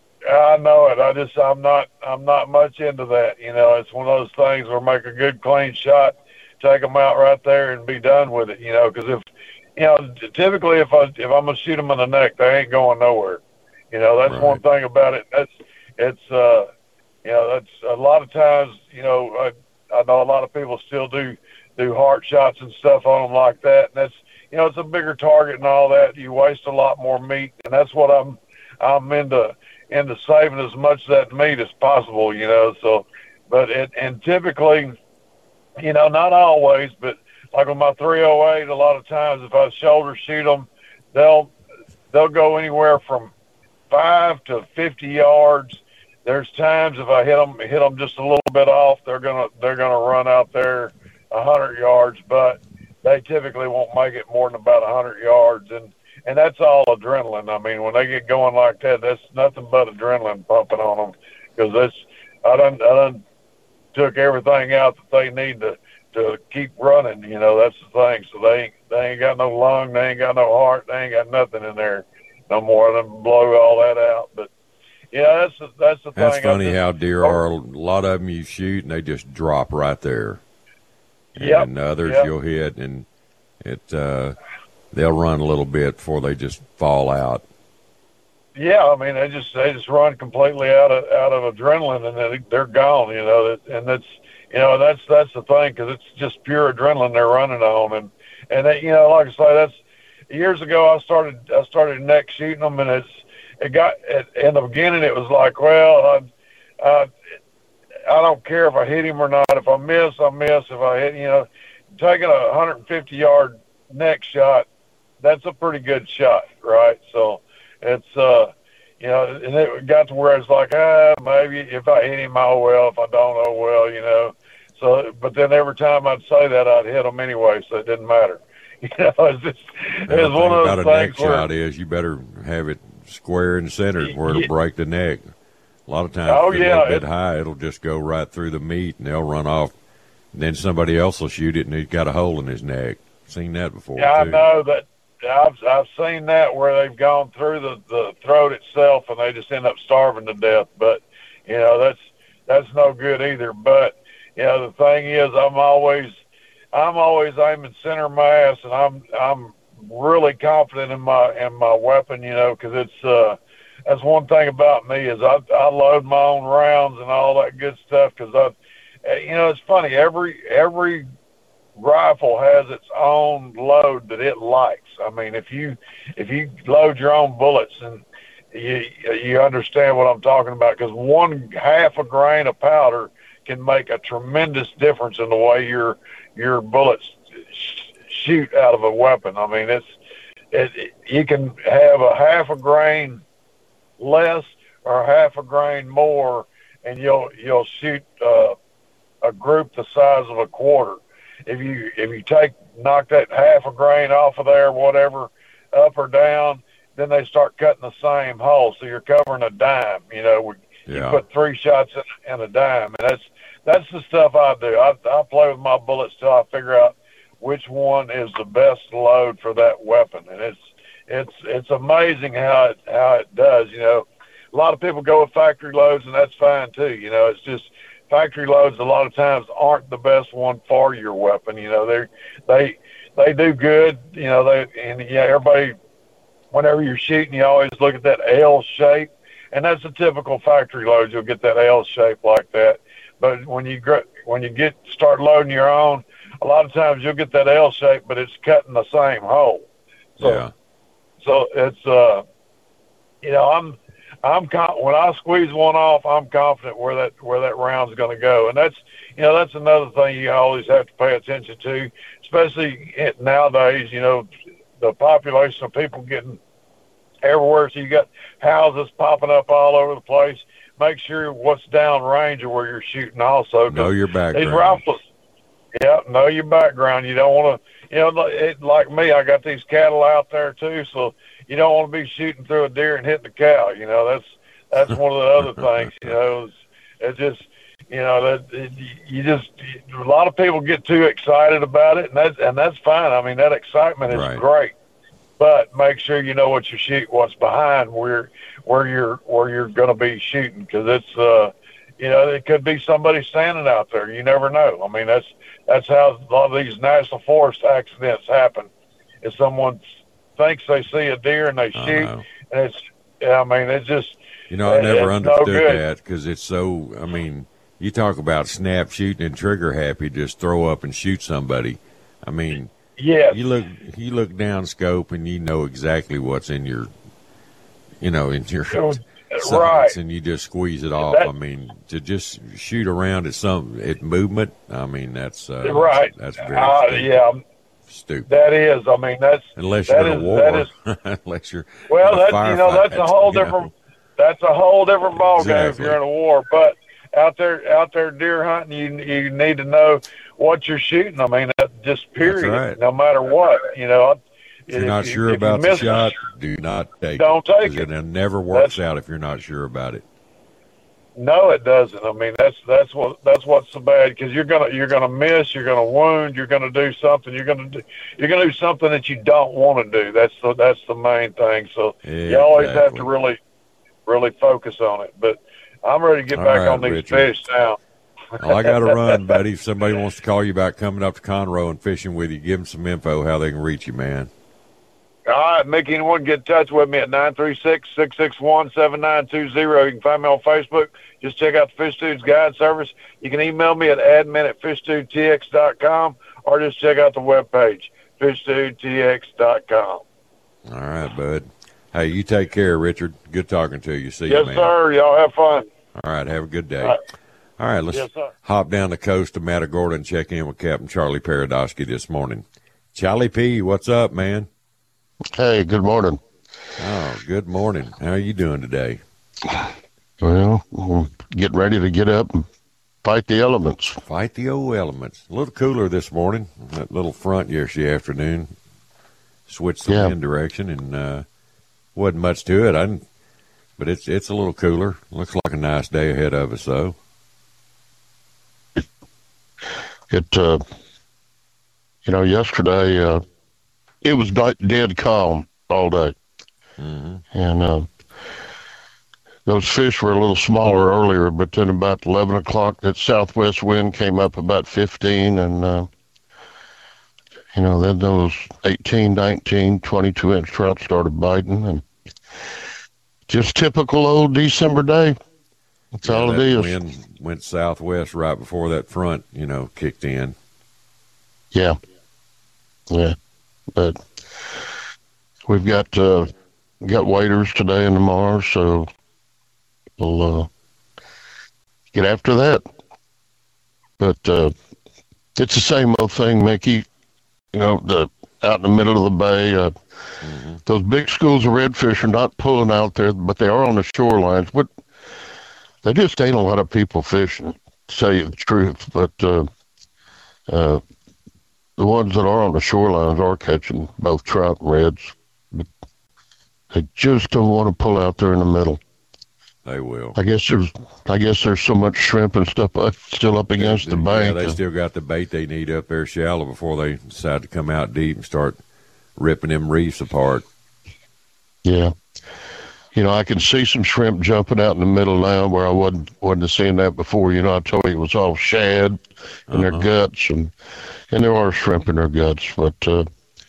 I know it. I just I'm not I'm not much into that. You know, it's one of those things where make a good clean shot. Take them out right there and be done with it, you know. Because if, you know, typically if I if I'm gonna shoot them in the neck, they ain't going nowhere. You know, that's right. one thing about it. That's it's uh, you know, that's a lot of times. You know, I I know a lot of people still do do heart shots and stuff on them like that, and that's you know, it's a bigger target and all that. You waste a lot more meat, and that's what I'm I'm into into saving as much of that meat as possible. You know, so but it and typically. You know, not always, but like with my three oh eight, a lot of times if I shoulder shoot them, they'll they'll go anywhere from five to fifty yards. There's times if I hit them hit them just a little bit off, they're gonna they're gonna run out there a hundred yards, but they typically won't make it more than about a hundred yards, and and that's all adrenaline. I mean, when they get going like that, that's nothing but adrenaline pumping on them because that's I done I done. took everything out that they need to to keep running. You know, that's the thing. So they ain't they ain't got no lung, they ain't got no heart, they ain't got nothing in there no more. They blow all that out. But yeah, that's the, that's the that's thing. That's funny just, how deer oh, are. A lot of them you shoot and they just drop right there. Yep, and others yep. you'll hit and it uh, they'll run a little bit before they just fall out. Yeah, I mean they just they just run completely out of out of adrenaline and then they're gone. You know, and that's you know that's that's the thing because it's just pure adrenaline they're running on and and they, you know like I say that's years ago I started I started neck shooting them and it's it got it, in the beginning it was like well I, I I don't care if I hit him or not. If I miss I miss. If I hit you know taking a one hundred fifty yard neck shot, that's a pretty good shot, right? So. It's, uh, you know, and it got to where it's like, ah, maybe if I hit him, oh, well. If I don't, oh, well, you know. So, but then every time I'd say that, I'd hit them anyway, so it didn't matter. You know, it's just, it's one of those about a things neck where, shot is you better have it square and centered where it'll yeah. break the neck. A lot of times, oh, if it's yeah, a little bit it, high, it'll just go right through the meat, and they'll run off then somebody else will shoot it, and he's got a hole in his neck. Seen that before. Yeah, too. I know that. I've I've seen that where they've gone through the, the throat itself, and they just end up starving to death. But you know that's that's no good either. But you know the thing is, I'm always I'm always aiming center mass, and I'm I'm really confident in my in my weapon. You know, because it's uh, that's one thing about me is I I load my own rounds and all that good stuff. Because I, you know, it's funny every every rifle has its own load that it likes. I mean, if you if you load your own bullets, and you you understand what I'm talking about, because one half a grain of powder can make a tremendous difference in the way your your bullets sh- shoot out of a weapon. I mean, it's it, it you can have a half a grain less or half a grain more, and you'll you'll shoot uh, a group the size of a quarter. If you if you take knock that half a grain off of there, whatever, up or down, then they start cutting the same hole. So you're covering a dime. You know, you Yeah. put three shots in, in a dime, and that's that's the stuff I do. I I play with my bullets till I figure out which one is the best load for that weapon, and it's it's it's amazing how it how it does. You know, a lot of people go with factory loads, and that's fine too. You know, it's just factory loads a lot of times aren't the best one for your weapon. You know, they they they do good. You know, they and yeah, everybody. Whenever you're shooting, you always look at that L shape, and that's a typical factory load. You'll get that L shape like that. But when you gr- when you get start loading your own, a lot of times you'll get that L shape, but it's cutting the same hole. So, yeah. so it's uh, you know, I'm. I'm con- when I squeeze one off, I'm confident where that where that round's going to go, and that's you know that's another thing you always have to pay attention to, especially nowadays. You know, the population of people getting everywhere, so you got houses popping up all over the place. Make sure what's downrange of where you're shooting. Also, Know your background. These rifles, yeah, know your background. You don't want to, you know, it, like me, I got these cattle out there too, so. You don't want to be shooting through a deer and hitting the cow. You know, that's that's one of the other things. You know, it's, it's just, you know, that it, you just a lot of people get too excited about it, and that's and that's fine. I mean, that excitement is Right. great, but make sure you know what you shoot, what's behind where where you're where you're going to be shooting, because it's, uh, you know, it could be somebody standing out there. You never know. I mean, that's that's how a lot of these national forest accidents happen. Is someone thinks they see a deer and they shoot, know. and it's, I mean, it's just, You know, I it- never it's no understood good. that because it's so, I mean, you talk about snap shooting and trigger happy, just throw up and shoot somebody. I mean, Yes. you look you look down scope and you know exactly what's in your, you know, in your sights, right. and you just squeeze it off. That- I mean, to just shoot around at some at movement, I mean, that's uh, Right. That's, that's very Uh, stupid. yeah, stupid. that is. I mean, that's Unless that you're in a is- war, that is- unless you're well, in a that's you know that's a firefight, whole you know. different that's a whole different ballgame if Exactly. you're in a war. But out there out there deer hunting, you you need to know what you're shooting. I mean, that just period, right. no matter what. You know, If you're not sure about the shot, do not take Don't it. take 'cause it. It never works That's- out if you're not sure about it. No, it doesn't. I mean, that's that's what that's what's so bad, because you're gonna you're gonna miss, you're gonna wound, you're gonna do something, you're gonna do you're gonna do something that you don't want to do. That's the that's the main thing. So you always have Exactly. to really really focus on it. But I'm ready to get All back right, on these Richard. fish now. Well, I got to run, buddy. If somebody wants to call you about coming up to Conroe and fishing with you, give them some info how they can reach you, man. All right, Mickey, anyone get in touch with me at nine three six, six six one, seven nine two zero. You can find me on Facebook. Just check out the Fish Dudes Guide Service. You can email me at admin at fish dude t x dot com, or just check out the webpage, fish dude t x dot com. All right, bud. Hey, you take care, Richard. Good talking to you. See you, Yes, man. sir. Y'all have fun. All right, have a good day. All right. All right, let's Yes, sir. hop down the coast to Matagorda and check in with Captain Charlie Paradosky this morning. Charlie P., what's up, man? Hey, good morning. Oh, good morning. How are you doing today? Well, we'll get ready to get up and fight the elements. Fight the old elements. A little cooler this morning. That little front yesterday afternoon switched the Yeah. wind direction, and uh, wasn't much to it. I didn't, but it's it's a little cooler. Looks like a nice day ahead of us, though. it, uh, you know, yesterday, uh, it was dead calm all day. Mm-hmm. And uh, those fish were a little smaller earlier, but then about eleven o'clock, that southwest wind came up about fifteen, and, uh, you know, then those eighteen, nineteen, twenty-two inch trout started biting, and just typical old December day. That's yeah, all it is. Wind went southwest right before that front, you know, kicked in. Yeah. Yeah. But we've got, uh, got waders today and tomorrow, so we'll uh, get after that. But uh, it's the same old thing, Mickey. You know, the out in the middle of the bay, uh, mm-hmm. those big schools of redfish are not pulling out there, but they are on the shorelines. But there just ain't a lot of people fishing, to tell you the truth. But uh, uh, the ones that are on the shorelines are catching both trout and reds. But they just don't want to pull out there in the middle. They will. I guess there's, I guess there's so much shrimp and stuff up, still up against the bank. Yeah, they still got the bait they need up there shallow before they decide to come out deep and start ripping them reefs apart. Yeah. You know, I can see some shrimp jumping out in the middle now where I wasn't, wasn't seeing that before. You know, I told you it was all shad in uh-huh. their guts, and, and there are shrimp in their guts, but uh,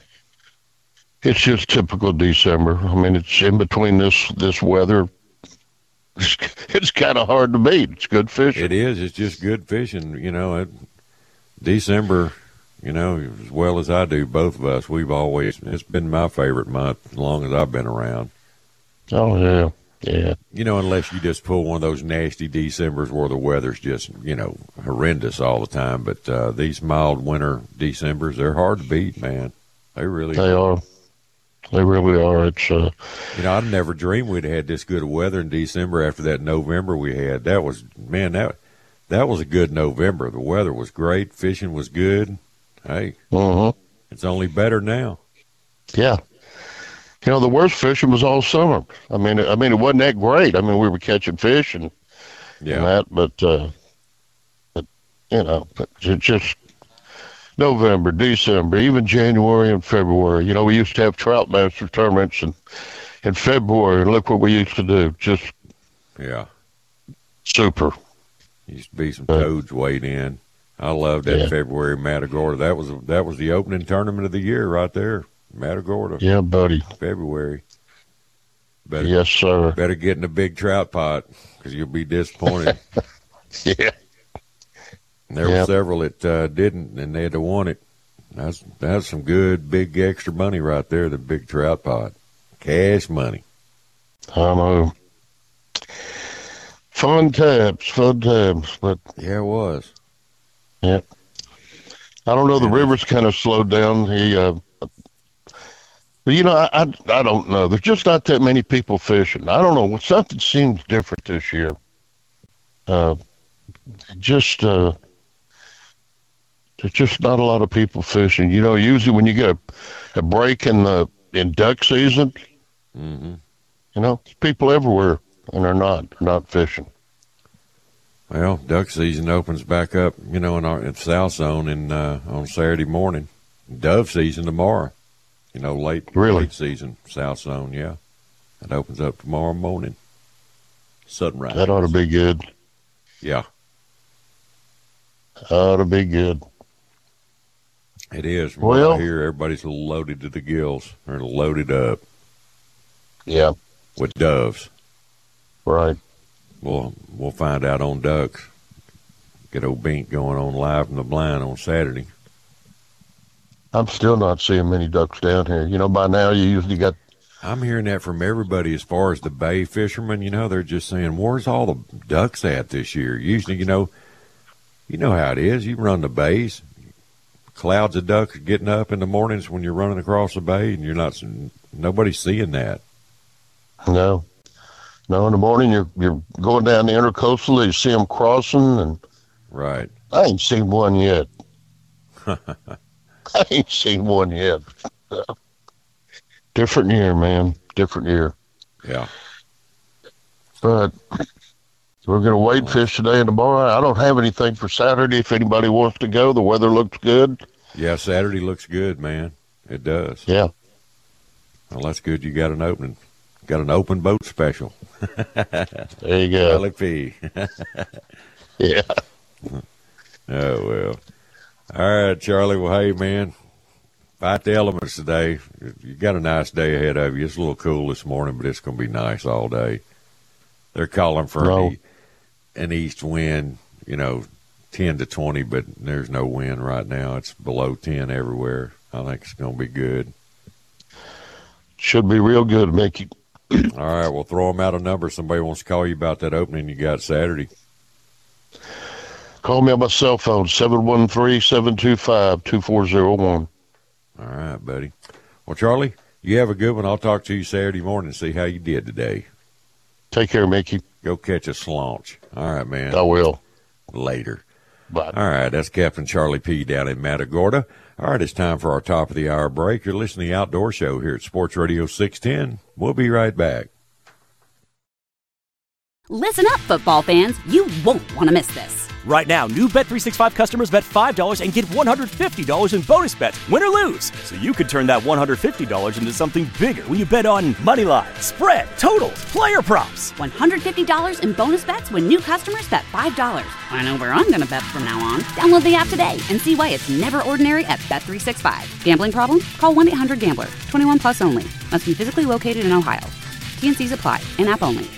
it's just typical December. I mean, it's in between this, this weather. It's, it's kind of hard to beat. It's good fishing. It is. It's just good fishing. You know, it, December, you know, as well as I do, both of us, we've always, it's been my favorite month as long as I've been around. Oh, yeah. Yeah. You know, unless you just pull one of those nasty Decembers where the weather's just, you know, horrendous all the time. But uh, these mild winter Decembers, they're hard to beat, man. They really They are. They really are. It's uh, you know, I'd never dreamed we'd had this good weather in December after that November we had. That was, man, that that was a good November. The weather was great. Fishing was good. Hey, uh-huh. It's only better now. Yeah. You know, the worst fishing was all summer. I mean, I mean, it wasn't that great. I mean, we were catching fish and, yeah. and that, but, uh, but, you know, but it just November, December, even January and February. You know, we used to have trout master tournaments in, in February, and look what we used to do. Just yeah, super. Used to be some toads weighed in. I loved that yeah. February Matagorda. That was that was the opening tournament of the year right there, Matagorda. Yeah, buddy. February. Better, yes, sir. Better get in a big trout pot because you'll be disappointed. yeah. And there yep. were several that uh, didn't, and they had to want it. That's that's some good big extra money right there. The big trout pot, cash money. I know. Fun times, fun times, but yeah, it was. Yeah. I don't know. The river's kind of slowed down. He, uh, but you know, I, I I don't know. There's just not that many people fishing. I don't know. Something seems different this year. Uh, just uh. There's just not a lot of people fishing. You know, usually when you get a, a break in the in duck season, mm-hmm. you know, there's people everywhere, and they're not they're not fishing. Well, duck season opens back up, you know, in our in South Zone in uh, on Saturday morning. Dove season tomorrow. You know, late really late season South Zone. Yeah, it opens up tomorrow morning. Sunrise. That ought to be good. Yeah, ought to be good. It is. From well, what I hear, everybody's loaded to the gills. They're loaded up. Yeah. With doves. Right. We'll, we'll find out on ducks. Get old Bink going on live from the blind on Saturday. I'm still not seeing many ducks down here. You know, by now you usually got... I'm hearing that from everybody as far as the bay fishermen. You know, they're just saying, where's all the ducks at this year? Usually, you know, you know how it is. You run the bays. Clouds of ducks getting up in the mornings when you're running across the bay, and you're not, nobody's seeing that. No, no. In the morning, you're you're going down the intercoastal. You see them crossing, and right. I ain't seen one yet. I ain't seen one yet. Different year, man. Different year. Yeah. But We're going to wade fish today and tomorrow. I don't have anything for Saturday if anybody wants to go. The weather looks good. Yeah, Saturday looks good, man. It does. Yeah. Well, that's good. You got an opening. Got an open boat special. There you go. L P. Yeah. Oh, well. All right, Charlie. Well, hey, man, fight the elements today. You got a nice day ahead of you. It's a little cool this morning, but it's going to be nice all day. They're calling for No. an, an east wind, you know, ten to twenty, but there's no wind right now. It's below ten everywhere. I think it's going to be good. Should be real good, Mickey. All right, we'll throw them out a number. Somebody wants to call you about that opening you got Saturday. Call me on my cell phone, seven one three, seven two five, two four zero one. All right, buddy. Well, Charlie, you have a good one. I'll talk to you Saturday morning and see how you did today. Take care, Mickey. Go catch a slaunch. All right, man. I will. Later. Bye. All right, that's Captain Charlie P. down in Matagorda. All right, it's time for our top of the hour break. You're listening to the Outdoor Show here at Sports Radio six ten. We'll be right back. Listen up, football fans. You won't want to miss this. Right now, new Bet three sixty-five customers bet five dollars and get one hundred fifty dollars in bonus bets, win or lose. So you could turn that one hundred fifty dollars into something bigger when you bet on money line, spread, totals, player props. one hundred fifty dollars in bonus bets when new customers bet five dollars. I know where I'm going to bet from now on. Download the app today and see why it's never ordinary at Bet three sixty-five. Gambling problem? Call one eight hundred gambler. twenty-one plus only. Must be physically located in Ohio. T and C's apply. In-app only.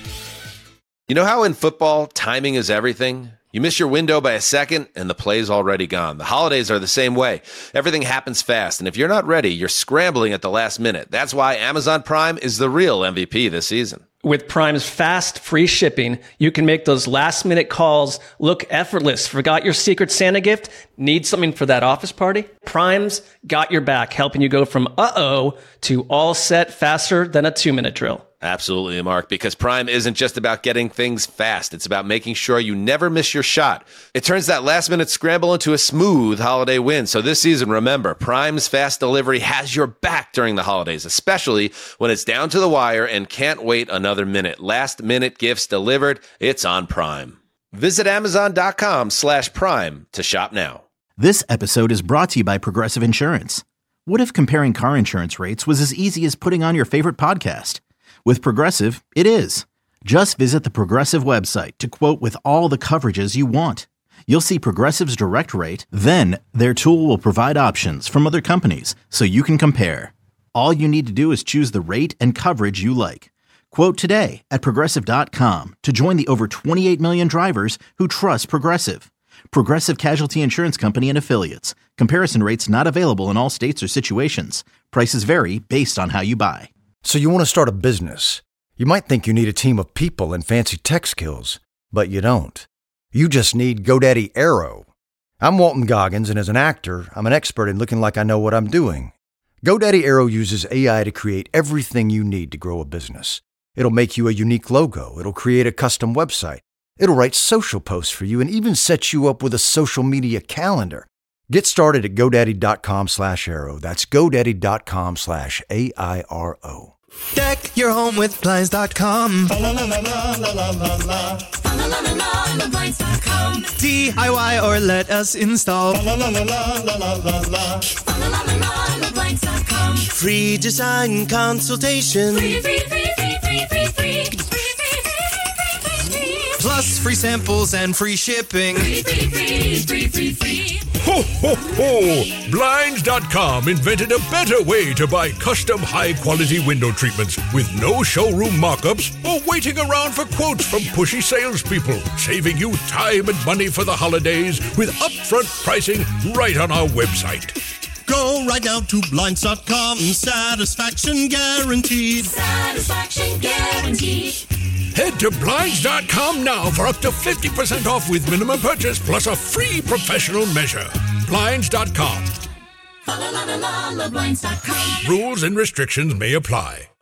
You know how in football, timing is everything? You miss your window by a second, and the play's already gone. The holidays are the same way. Everything happens fast, and if you're not ready, you're scrambling at the last minute. That's why Amazon Prime is the real M V P this season. With Prime's fast, free shipping, you can make those last-minute calls look effortless. Forgot your Secret Santa gift? Need something for that office party? Prime's got your back, helping you go from uh-oh to all set faster than a two-minute drill. Absolutely, Mark, because Prime isn't just about getting things fast. It's about making sure you never miss your shot. It turns that last-minute scramble into a smooth holiday win. So this season, remember, Prime's fast delivery has your back during the holidays, especially when it's down to the wire and can't wait another minute. Last-minute gifts delivered. It's on Prime. Visit Amazon.com slash Prime to shop now. This episode is brought to you by Progressive Insurance. What if comparing car insurance rates was as easy as putting on your favorite podcast? With Progressive, it is. Just visit the Progressive website to quote with all the coverages you want. You'll see Progressive's direct rate, then their tool will provide options from other companies so you can compare. All you need to do is choose the rate and coverage you like. Quote today at Progressive dot com to join the over twenty-eight million drivers who trust Progressive. Progressive Casualty Insurance Company and Affiliates. Comparison rates not available in all states or situations. Prices vary based on how you buy. So you want to start a business. You might think you need a team of people and fancy tech skills, but you don't. You just need GoDaddy Aero. I'm Walton Goggins, and as an actor, I'm an expert in looking like I know what I'm doing. GoDaddy Aero uses A I to create everything you need to grow a business. It'll make you a unique logo. It'll create a custom website. It'll write social posts for you and even set you up with a social media calendar. Get started at GoDaddy.com slash Aero. That's GoDaddy.com slash A I R O. Deck your home with Blinds dot com. D I Y or let us install. Free design consultation. Free, free, free, free, free, free, free. Plus free samples and free shipping. Free, free, free, free, free, free. Ho, ho, ho! Blinds dot com invented a better way to buy custom high-quality window treatments with no showroom mock-ups or waiting around for quotes from pushy salespeople, saving you time and money for the holidays with upfront pricing right on our website. Go right now to Blinds dot com. Satisfaction guaranteed. Satisfaction guaranteed. Head to Blinds dot com now for up to fifty percent off with minimum purchase plus a free professional measure. Blinds dot com. Rules and restrictions may apply.